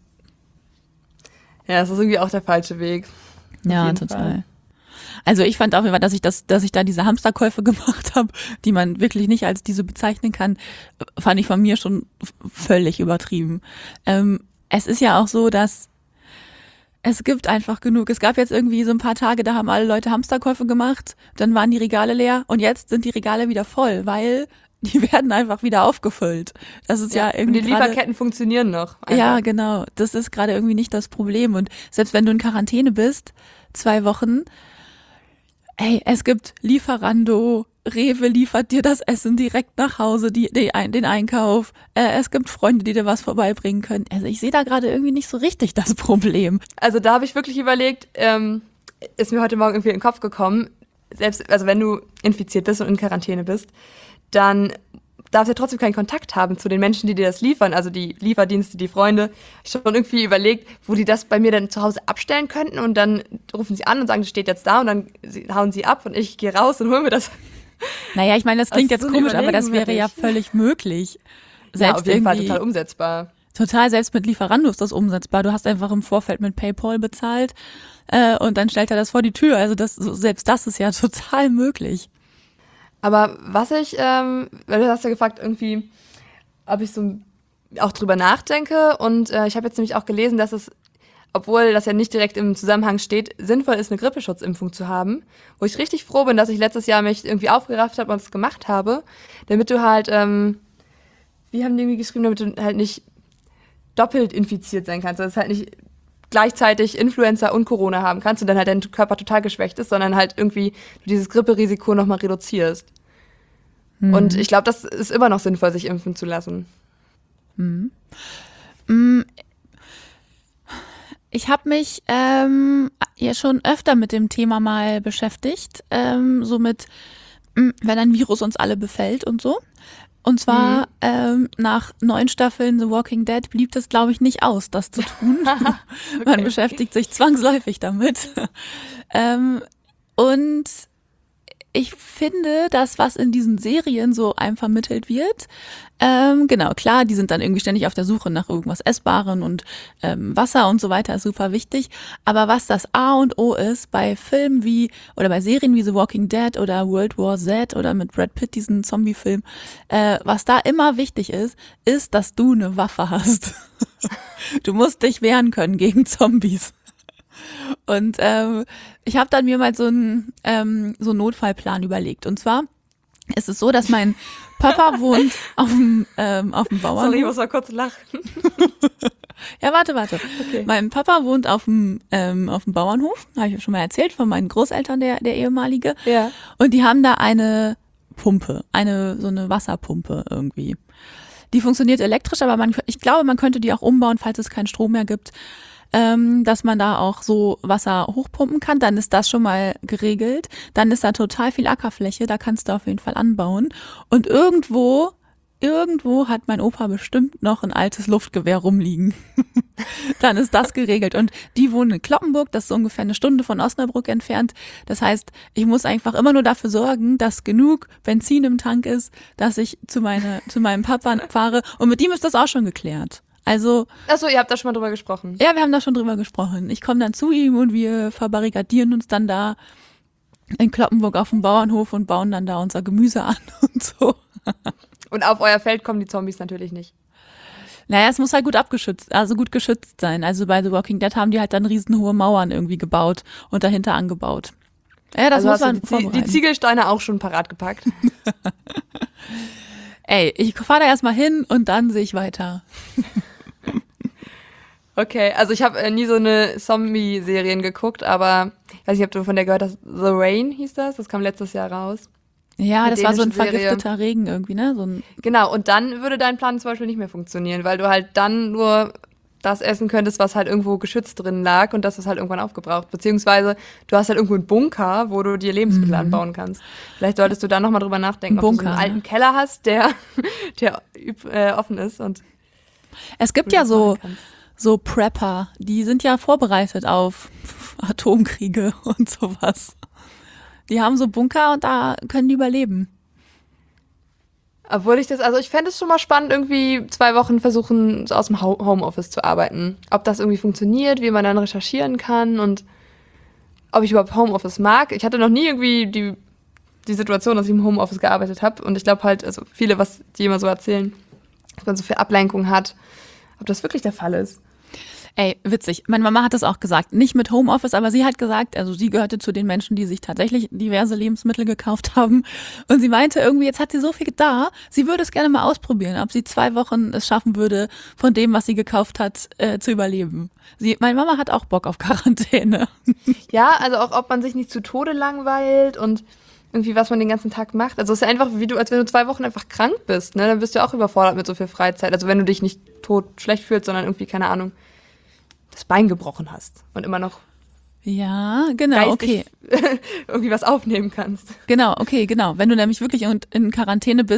Ja, das ist irgendwie auch der falsche Weg. Auf Ja, jeden total. Fall. Also ich fand auf jeden Fall, dass ich das, dass ich da diese Hamsterkäufe gemacht habe, die man wirklich nicht als diese bezeichnen kann, fand ich von mir schon völlig übertrieben. Ähm, es ist ja auch so, dass es gibt einfach genug. Es gab jetzt irgendwie so ein paar Tage, da haben alle Leute Hamsterkäufe gemacht, dann waren die Regale leer und jetzt sind die Regale wieder voll, weil die werden einfach wieder aufgefüllt. Das ist ja, ja irgendwie und die grade, Lieferketten funktionieren noch. Einfach. Ja, genau. Das ist gerade irgendwie nicht das Problem. Und selbst wenn du in Quarantäne bist, zwei Wochen, ey, es gibt Lieferando, Rewe liefert dir das Essen direkt nach Hause, die, die den Einkauf. Äh, es gibt Freunde, die dir was vorbeibringen können. Also ich sehe da gerade irgendwie nicht so richtig das Problem. Also da habe ich wirklich überlegt, ähm, ist mir heute Morgen irgendwie in den Kopf gekommen, selbst, also wenn du infiziert bist und in Quarantäne bist, dann darfst ja trotzdem keinen Kontakt haben zu den Menschen, die dir das liefern, also die Lieferdienste, die Freunde. Ich habe schon irgendwie überlegt, wo die das bei mir dann zu Hause abstellen könnten und dann rufen sie an und sagen, das steht jetzt da und dann hauen sie ab und ich gehe raus und hole mir das. Naja, ich meine, das klingt Das ist jetzt so komisch, aber das wäre wirklich. ja völlig möglich. Ja, Selbst auf jeden Fall irgendwie- total umsetzbar. Total, selbst mit Lieferando ist das umsetzbar. Du hast einfach im Vorfeld mit PayPal bezahlt äh, und dann stellt er das vor die Tür. Also das, so- selbst das ist ja total möglich. Aber was ich, ähm, weil du hast ja gefragt, irgendwie, ob ich so auch drüber nachdenke. Und äh, ich habe jetzt nämlich auch gelesen, dass es, obwohl das ja nicht direkt im Zusammenhang steht, sinnvoll ist, eine Grippeschutzimpfung zu haben. Wo ich richtig froh bin, dass ich letztes Jahr mich irgendwie aufgerafft habe und es gemacht habe. Damit du halt, ähm, wie haben die irgendwie geschrieben, damit du halt nicht doppelt infiziert sein kannst. Dass du halt nicht gleichzeitig Influenza und Corona haben kannst und dann halt dein Körper total geschwächt ist, sondern halt irgendwie du dieses Gripperisiko nochmal reduzierst. Und ich glaube, das ist immer noch sinnvoll, sich impfen zu lassen. Ich habe mich ähm, ja schon öfter mit dem Thema mal beschäftigt, ähm, so mit, mh, wenn ein Virus uns alle befällt und so. Und zwar Mhm. ähm, nach neun Staffeln The Walking Dead blieb das, glaube ich, nicht aus, das zu tun. Man beschäftigt sich zwangsläufig damit. ähm, und ich finde, das, was in diesen Serien so einem vermittelt wird, ähm, genau, klar, die sind dann irgendwie ständig auf der Suche nach irgendwas Essbarem und ähm, Wasser und so weiter ist super wichtig. Aber was das A und O ist bei Filmen wie, oder bei Serien wie The Walking Dead oder World War Z oder mit Brad Pitt, diesen Zombie-Film, äh, was da immer wichtig ist, ist, dass du eine Waffe hast. Du musst dich wehren können gegen Zombies. Und ähm, ich habe dann mir mal so einen ähm, so einen Notfallplan überlegt. Und zwar ist es so, dass mein Papa wohnt auf dem ähm, auf dem Bauernhof. Sorry, ich muss mal kurz lachen. Ja, warte, warte. Okay. Mein Papa wohnt auf dem ähm, auf dem Bauernhof, habe ich ja schon mal erzählt, von meinen Großeltern, der der ehemalige. Ja. Und die haben da eine Pumpe, eine so eine Wasserpumpe irgendwie. Die funktioniert elektrisch, aber man, ich glaube, man könnte die auch umbauen, falls es keinen Strom mehr gibt, ähm, dass man da auch so Wasser hochpumpen kann. Dann ist das schon mal geregelt. Dann ist da total viel Ackerfläche, da kannst du auf jeden Fall anbauen. Und irgendwo, irgendwo hat mein Opa bestimmt noch ein altes Luftgewehr rumliegen. Dann ist das geregelt. Und die wohnen in Cloppenburg, das ist so ungefähr eine Stunde von Osnabrück entfernt. Das heißt, ich muss einfach immer nur dafür sorgen, dass genug Benzin im Tank ist, dass ich zu, meine, zu meinem Papa fahre. Und mit ihm ist das auch schon geklärt. Also, Achso, ihr habt da schon mal drüber gesprochen. ja, wir haben da schon drüber gesprochen. Ich komme dann zu ihm und wir verbarrikadieren uns dann da in Cloppenburg auf dem Bauernhof und bauen dann da unser Gemüse an und so. Und auf euer Feld kommen die Zombies natürlich nicht. Naja, es muss halt gut abgeschützt, also gut geschützt sein. Also bei The Walking Dead haben die halt dann riesenhohe Mauern irgendwie gebaut und dahinter angebaut. Ja, das Also muss hast du man die, Zie- die vorbereiten. Ziegelsteine auch schon parat gepackt. Ey, ich fahre da erstmal hin und dann sehe ich weiter. Okay, also ich habe äh, nie so eine Zombie-Serien geguckt, aber ich weiß nicht, ob du von der gehört hast. The Rain hieß das, das kam letztes Jahr raus. Ja, Eine das war so ein dänische Serie. vergifteter Regen irgendwie, ne? So ein, Genau, und dann würde dein Plan zum Beispiel nicht mehr funktionieren, weil du halt dann nur das essen könntest, was halt irgendwo geschützt drin lag und das ist halt irgendwann aufgebraucht. Beziehungsweise du hast halt irgendwo einen Bunker, wo du dir Lebensmittel anbauen kannst. Vielleicht solltest du da nochmal drüber nachdenken, Ein ob du so Bunker, einen alten ne? Keller hast, der, der üb- äh, offen ist und es gibt du ja das so, machen kannst. so Prepper, die sind ja vorbereitet auf Atomkriege und sowas. Die haben so Bunker und da können die überleben. Obwohl ich das, also ich fände es schon mal spannend, irgendwie zwei Wochen versuchen, so aus dem Ho- Homeoffice zu arbeiten. Ob das irgendwie funktioniert, wie man dann recherchieren kann und ob ich überhaupt Homeoffice mag. Ich hatte noch nie irgendwie die, die Situation, dass ich im Homeoffice gearbeitet habe. Und ich glaube halt, also viele, was die immer so erzählen, dass man so viel Ablenkung hat, ob das wirklich der Fall ist. Ey, witzig. Meine Mama hat das auch gesagt. Nicht mit Homeoffice, aber sie hat gesagt, also sie gehörte zu den Menschen, die sich tatsächlich diverse Lebensmittel gekauft haben. Und sie meinte irgendwie, jetzt hat sie so viel da, sie würde es gerne mal ausprobieren, ob sie zwei Wochen es schaffen würde, von dem, was sie gekauft hat, äh, zu überleben. Sie, meine Mama hat auch Bock auf Quarantäne. Ja, also auch, ob man sich nicht zu Tode langweilt und irgendwie, was man den ganzen Tag macht. Also es ist ja einfach, wie du, als wenn du zwei Wochen einfach krank bist, ne? Dann bist du ja auch überfordert mit so viel Freizeit. Also wenn du dich nicht tot schlecht fühlst, sondern irgendwie, keine Ahnung, das Bein gebrochen hast und immer noch Ja, genau, okay. geistig irgendwie was aufnehmen kannst. Genau, okay, genau. Wenn du nämlich wirklich in, in Quarantäne bist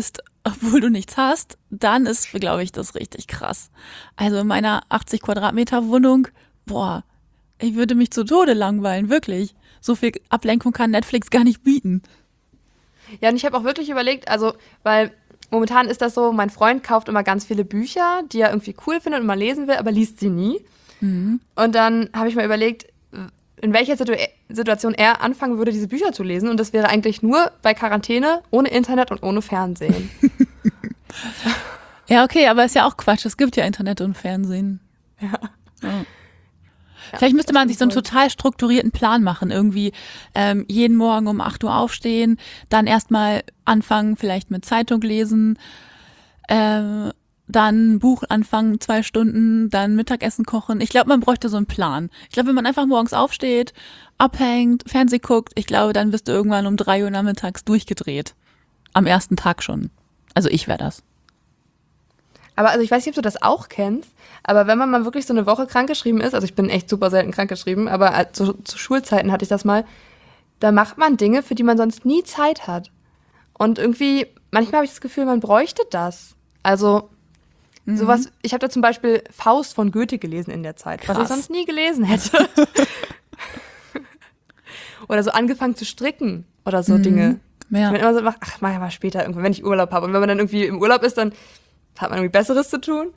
obwohl du nichts hast, dann ist, glaube ich, das richtig krass. Also in meiner achtzig Quadratmeter Wohnung, boah, ich würde mich zu Tode langweilen, wirklich. So viel Ablenkung kann Netflix gar nicht bieten. Ja, und ich habe auch wirklich überlegt, also, weil momentan ist das so, mein Freund kauft immer ganz viele Bücher, die er irgendwie cool findet und mal lesen will, aber liest sie nie. Mhm. Und dann habe ich mal überlegt, in welcher Situ- Situation er anfangen würde, diese Bücher zu lesen. Und das wäre eigentlich nur bei Quarantäne, ohne Internet und ohne Fernsehen. Ja, okay, aber ist ja auch Quatsch. Es gibt ja Internet und Fernsehen. Ja. Ja. Vielleicht müsste man sich so einen total strukturierten Plan machen. Irgendwie ähm, jeden Morgen um acht Uhr aufstehen, dann erstmal anfangen, vielleicht mit Zeitung lesen, äh, dann Buch anfangen, zwei Stunden, dann Mittagessen kochen. Ich glaube, man bräuchte so einen Plan. Ich glaube, wenn man einfach morgens aufsteht, abhängt, Fernseh guckt, ich glaube, dann wirst du irgendwann um drei Uhr nachmittags durchgedreht. Am ersten Tag schon. Also ich wäre das. Aber also ich weiß nicht, ob du das auch kennst, aber wenn man mal wirklich so eine Woche krankgeschrieben ist, also ich bin echt super selten krankgeschrieben, aber zu, zu Schulzeiten hatte ich das mal, da macht man Dinge, für die man sonst nie Zeit hat. Und irgendwie, manchmal habe ich das Gefühl, man bräuchte das. Also mhm. sowas, ich habe da zum Beispiel Faust von Goethe gelesen in der Zeit, Krass. was ich sonst nie gelesen hätte. Oder so angefangen zu stricken oder so mhm. Dinge. Ja. Ich bin immer so, ach, mach ich mal später irgendwann, wenn ich Urlaub habe. Und wenn man dann irgendwie im Urlaub ist, dann hat man irgendwie Besseres zu tun.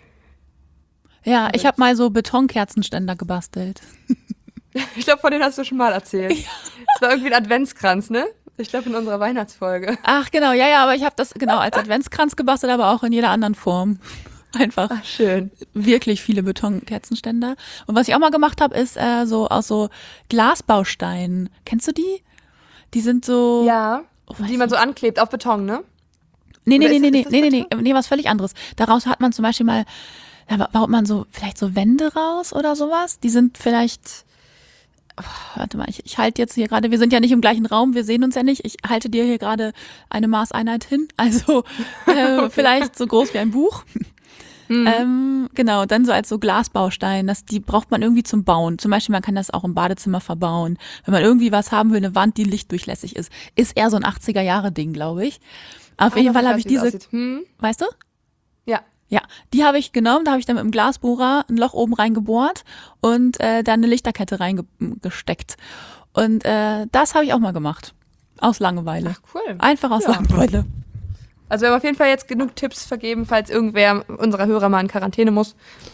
Ja, ich habe mal so Betonkerzenständer gebastelt. Ich glaube, von denen hast du schon mal erzählt. Es ja. war irgendwie ein Adventskranz, ne? Ich glaube, in unserer Weihnachtsfolge. Ach, genau, ja, ja, aber ich habe das genau als Adventskranz gebastelt, aber auch in jeder anderen Form. Einfach. Ach, schön. Wirklich viele Betonkerzenständer. Und was ich auch mal gemacht habe, ist äh, so aus so Glasbausteinen. Kennst du die? Die sind so... Ja, oh, die man so anklebt auf Beton, ne? Nee, nee, nee, nee, nee, nee, nee, nee, was völlig anderes. Daraus hat man zum Beispiel mal, da baut man so vielleicht so Wände raus oder sowas. Die sind vielleicht, oh, warte mal, ich, ich halte jetzt hier gerade, wir sind ja nicht im gleichen Raum, wir sehen uns ja nicht. Ich halte dir hier gerade eine Maßeinheit hin, also äh, okay. Vielleicht so groß wie ein Buch. Mhm. Ähm, genau, dann so als so Glasbaustein, das, die braucht man irgendwie zum Bauen. Zum Beispiel, man kann das auch im Badezimmer verbauen. Wenn man irgendwie was haben will, eine Wand, die lichtdurchlässig ist. Ist eher so ein achtziger-Jahre-Ding, glaube ich. Auf ah, jeden Fall habe ich diese, hm? weißt du? Ja. Ja, die habe ich genommen, da habe ich dann mit dem Glasbohrer ein Loch oben reingebohrt und äh, dann eine Lichterkette reingesteckt. Und äh, das habe ich auch mal gemacht. Aus Langeweile. Ach, cool. Einfach aus ja. Langeweile. Also wir haben auf jeden Fall jetzt genug Tipps vergeben, falls irgendwer unserer Hörer mal in Quarantäne muss.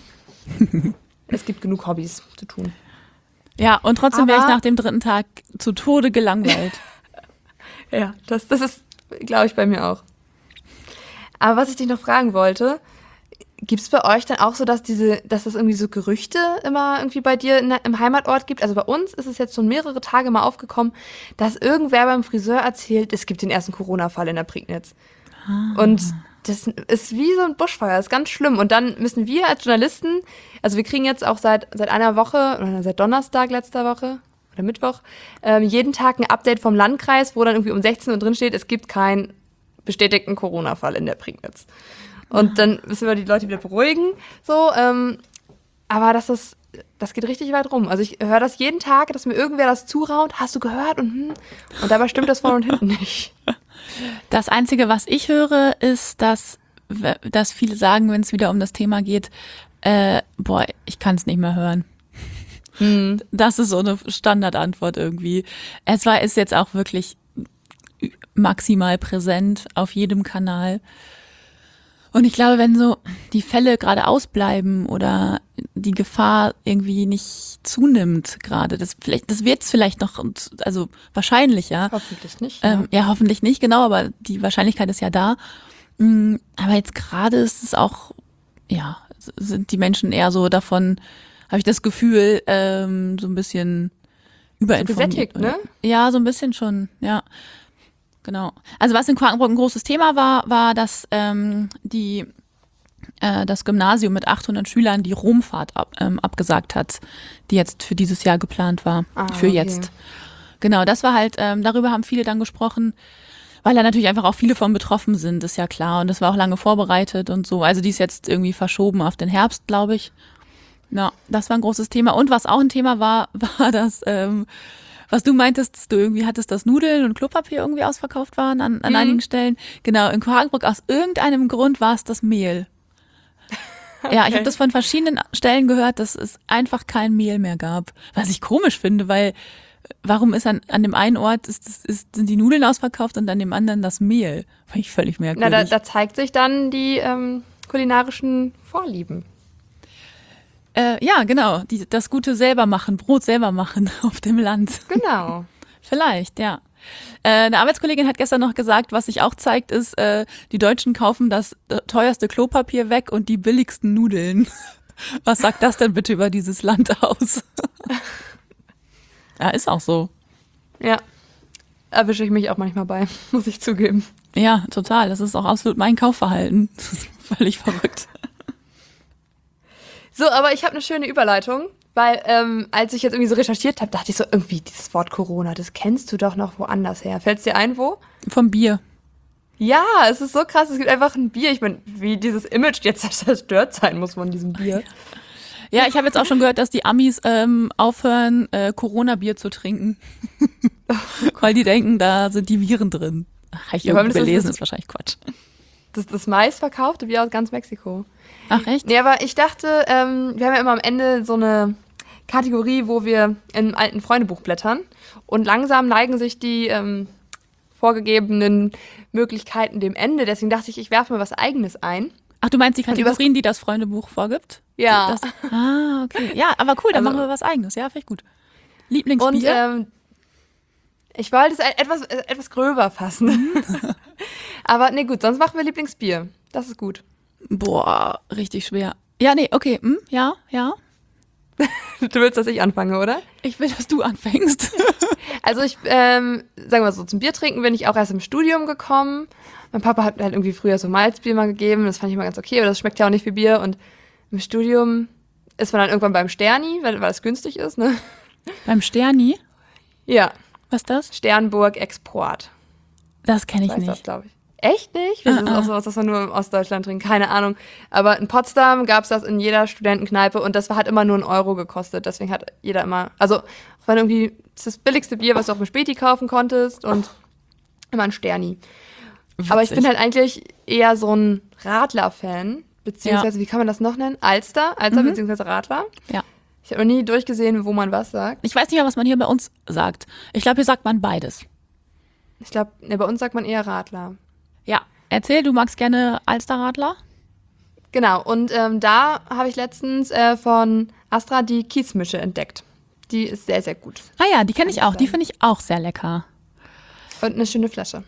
Es gibt genug Hobbys zu tun. Ja, und trotzdem wäre ich nach dem dritten Tag zu Tode gelangweilt. Ja, das, das ist, glaube ich, bei mir auch. Aber was ich dich noch fragen wollte, gibt es bei euch dann auch so, dass diese, dass es irgendwie so Gerüchte immer irgendwie bei dir in, im Heimatort gibt? Also bei uns ist es jetzt schon mehrere Tage mal aufgekommen, dass irgendwer beim Friseur erzählt, es gibt den ersten Corona-Fall in der Prignitz. Ah. Und das ist wie so ein Buschfeuer, das ist ganz schlimm. Und dann müssen wir als Journalisten, also wir kriegen jetzt auch seit, seit einer Woche, oder seit Donnerstag letzter Woche, oder Mittwoch, ähm, jeden Tag ein Update vom Landkreis, wo dann irgendwie um sechzehn Uhr drin steht, es gibt keinen bestätigten Corona-Fall in der Prignitz. Und dann müssen wir die Leute wieder beruhigen, so, ähm, aber das ist, das geht richtig weit rum. Also ich höre das jeden Tag, dass mir irgendwer das zuraunt, hast du gehört? Und, hm, und dabei stimmt das vorne und hinten nicht. Das Einzige, was ich höre, ist, dass, dass viele sagen, wenn es wieder um das Thema geht, äh, boah, ich kann es nicht mehr hören. Hm. Das ist so eine Standardantwort irgendwie. Es war, ist jetzt auch wirklich maximal präsent auf jedem Kanal. Und ich glaube, wenn so die Fälle gerade ausbleiben oder die Gefahr irgendwie nicht zunimmt gerade, das vielleicht, das wird es vielleicht noch, also wahrscheinlicher. Hoffentlich nicht. Ähm, ja. ja, hoffentlich nicht, genau, aber die Wahrscheinlichkeit ist ja da. Aber jetzt gerade ist es auch, ja, sind die Menschen eher so davon, habe ich das Gefühl, ähm, so ein bisschen überinformiert. So gesättigt, ne? Ja, so ein bisschen schon, ja. Genau. Also was in Quakenbrück ein großes Thema war, war, dass ähm, die äh, das Gymnasium mit achthundert Schülern die Romfahrt ab, ähm, abgesagt hat, die jetzt für dieses Jahr geplant war, ah, für okay. jetzt. Genau, das war halt, ähm, darüber haben viele dann gesprochen, weil da natürlich einfach auch viele von betroffen sind, ist ja klar. Und das war auch lange vorbereitet und so. Also die ist jetzt irgendwie verschoben auf den Herbst, glaube ich. Ja, das war ein großes Thema. Und was auch ein Thema war, war das, ähm, Was du meintest, dass du irgendwie hattest, dass Nudeln und Klopapier irgendwie ausverkauft waren an, an Mhm. einigen Stellen. Genau, in Hagenbrook aus irgendeinem Grund war es das Mehl. Ja, ich habe das von verschiedenen Stellen gehört, dass es einfach kein Mehl mehr gab. Was ich komisch finde, weil warum ist an, an dem einen Ort ist, ist, ist, sind die Nudeln ausverkauft und an dem anderen das Mehl? Fand ich völlig Na, merkwürdig. da, da zeigt sich dann die ähm, kulinarischen Vorlieben. Äh, ja, genau. Die, das gute selber machen, Brot selber machen auf dem Land. Genau. Vielleicht, ja. Äh, eine Arbeitskollegin hat gestern noch gesagt, was sich auch zeigt, ist, äh, die Deutschen kaufen das äh, teuerste Klopapier weg und die billigsten Nudeln. Was sagt das denn bitte über dieses Land aus? Ja, ist auch so. Ja. Erwische ich mich auch manchmal bei, muss ich zugeben. Ja, total. Das ist auch absolut mein Kaufverhalten. Das ist völlig verrückt. So, aber ich habe eine schöne Überleitung, weil ähm, als ich jetzt irgendwie so recherchiert habe, dachte ich so, irgendwie dieses Wort Corona, das kennst du doch noch woanders her. Fällt es dir ein, wo? Vom Bier. Ja, es ist so krass, es gibt einfach ein Bier. Ich meine, wie dieses Image jetzt zerstört sein muss von diesem Bier. Ja, ich habe jetzt auch schon gehört, dass die Amis ähm, aufhören, äh, Corona-Bier zu trinken. Weil die denken, da sind die Viren drin. Habe ich Ja, aber irgendwo das ist- gelesen, das- ist wahrscheinlich Quatsch. Das ist das meistverkaufte Bier aus ganz Mexiko. Ach, echt? Nee, aber ich dachte, ähm, wir haben ja immer am Ende so eine Kategorie, wo wir im alten Freundebuch blättern. Und langsam neigen sich die ähm, vorgegebenen Möglichkeiten dem Ende. Deswegen dachte ich, ich werfe mal was Eigenes ein. Ach, du meinst die übers- Kategorien, die das Freundebuch vorgibt? Ja. Das, ah, okay. Ja, aber cool, dann Also- machen wir was Eigenes. Ja, finde ich gut. Und Lieblingsbier? ähm, ich wollte es e- etwas, äh, etwas gröber fassen. Aber nee, gut, sonst machen wir Lieblingsbier. Das ist gut. Boah, richtig schwer. Ja, nee, okay. Hm, ja, ja. Du willst, dass ich anfange, oder? Ich will, dass du anfängst. Also ich, ähm, sagen wir so, zum Biertrinken bin ich auch erst im Studium gekommen. Mein Papa hat halt irgendwie früher so Malzbier mal gegeben. Das fand ich mal ganz okay, aber das schmeckt ja auch nicht wie Bier. Und im Studium ist man dann irgendwann beim Sterni, weil, weil es günstig ist, ne? Beim Sterni? Ja, Was ist das? Sternburg Export. Das kenne ich Weiß das, nicht. glaube ich. Echt nicht? Das Ah, ist ah. auch sowas, das man nur im Ostdeutschland trinkt. Keine Ahnung. Aber in Potsdam gab es das in jeder Studentenkneipe und das hat immer nur einen Euro gekostet. Deswegen hat jeder immer, also es war irgendwie das, ist das billigste Bier, was du auch im Späti kaufen konntest und immer ein Sterni. Aber ich Witzig. bin halt eigentlich eher so ein Radler-Fan, beziehungsweise, wie kann man das noch nennen? Alster, Alster Mhm. beziehungsweise Radler. Ja. Ich habe noch nie durchgesehen, wo man was sagt. Ich weiß nicht mehr, was man hier bei uns sagt. Ich glaube, hier sagt man beides. Ich glaube, ne, bei uns sagt man eher Radler. Ja. Erzähl, du magst gerne Alsterradler? Genau, und ähm, da habe ich letztens äh, von Astra die Kiezmische entdeckt. Die ist sehr, sehr gut. Ah ja, die kenne ich Kann ich auch. Die sagen. finde ich auch sehr lecker. Und eine schöne Flasche.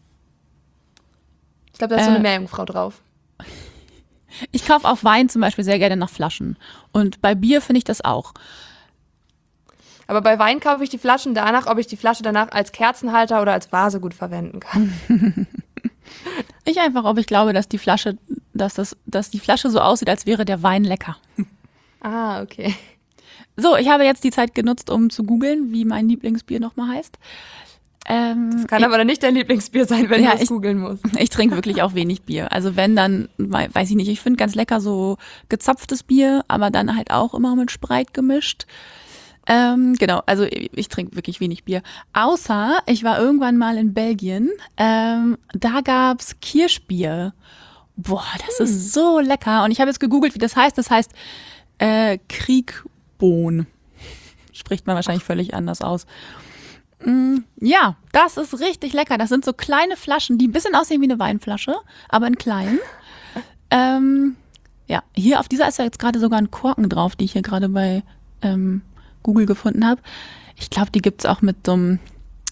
Ich glaube, da ist so Äh. eine Meerjungfrau drauf. Ich kaufe auch Wein zum Beispiel sehr gerne nach Flaschen. Und bei Bier finde ich das auch. Aber bei Wein kaufe ich die Flaschen danach, ob ich die Flasche danach als Kerzenhalter oder als Vase gut verwenden kann. Ich einfach, ob ich glaube, dass die Flasche, dass das, dass die Flasche so aussieht, als wäre der Wein lecker. Ah, okay. So, ich habe jetzt die Zeit genutzt, um zu googeln, wie mein Lieblingsbier nochmal heißt. Ähm, Kann aber dann nicht dein Lieblingsbier sein, wenn Ja, du es ich- googeln musst. Ich trinke wirklich auch wenig Bier. Also wenn, dann, wei- weiß ich nicht, ich finde ganz lecker so gezapftes Bier, aber dann halt auch immer mit Sprite gemischt. Ähm, genau, also ich, ich trinke wirklich wenig Bier. Außer, ich war irgendwann mal in Belgien, ähm, da gab's Kirschbier. Boah, das ist so lecker. Und ich habe jetzt gegoogelt, wie das heißt. Das heißt äh, Kriegbohn. Spricht man wahrscheinlich völlig anders aus. Mm, ja, das ist richtig lecker. Das sind so kleine Flaschen, die ein bisschen aussehen wie eine Weinflasche, aber in klein. Ähm, ja, hier auf dieser ist ja jetzt gerade sogar ein Korken drauf, die ich hier gerade bei ähm, Google gefunden habe. Ich glaube, die gibt's auch mit so einem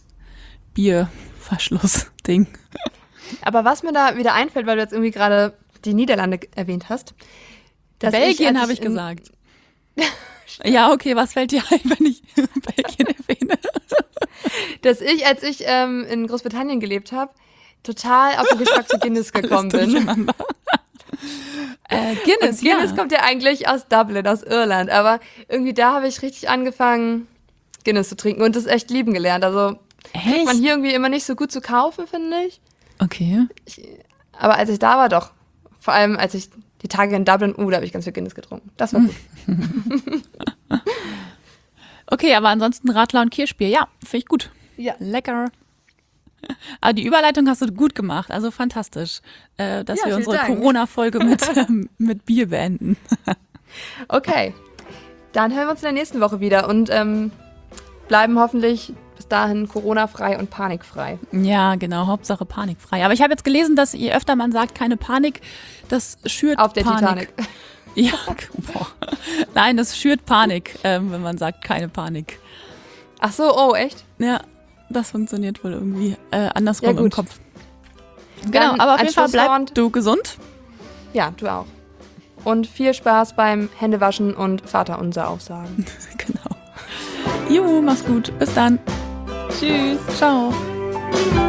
Bierverschluss-Ding. Aber was mir da wieder einfällt, weil du jetzt irgendwie gerade die Niederlande g- erwähnt hast. dass Belgien als habe ich in- gesagt. Ja, okay, was fällt dir ein, wenn ich Belgien erwähne? Dass ich, als ich ähm, in Großbritannien gelebt habe, total auf den Geschmack zu Guinness gekommen Alles bin. durcheinander. äh, Guinness, Und Guinness ja. kommt ja eigentlich aus Dublin, aus Irland. Aber irgendwie da habe ich richtig angefangen, Guinness zu trinken und das echt lieben gelernt. Also kriegt man Echt? hier irgendwie immer nicht so gut zu kaufen, finde ich. Okay. Aber als ich da war, doch. Vor allem, als ich die Tage in Dublin, uh, da habe ich ganz viel Guinness getrunken. Das war gut. Okay, aber ansonsten Radler und Kirschbier, ja, finde ich gut. Ja. Lecker. Aber die Überleitung hast du gut gemacht, also fantastisch, äh, dass Ja, wir vielen unsere Dank. Corona-Folge mit, ähm, mit Bier beenden. Okay, dann hören wir uns in der nächsten Woche wieder und ähm, bleiben hoffentlich bis dahin Corona-frei und panikfrei. Ja, genau, Hauptsache panikfrei. Aber ich habe jetzt gelesen, dass je öfter man sagt, keine Panik, das schürt Auf der Panik. Titanic. Ja, boah. Nein, das schürt Panik, ähm, wenn man sagt, keine Panik. Ach so, oh, echt? Ja, das funktioniert wohl irgendwie äh, andersrum Ja, gut. im Kopf. Genau, Dann aber auf als jeden Fall bleib Schlusswort- du gesund. Ja, du auch. Und viel Spaß beim Händewaschen und Vaterunser aufsagen. Genau. Jo, mach's gut. Bis dann. Tschüss. Ciao.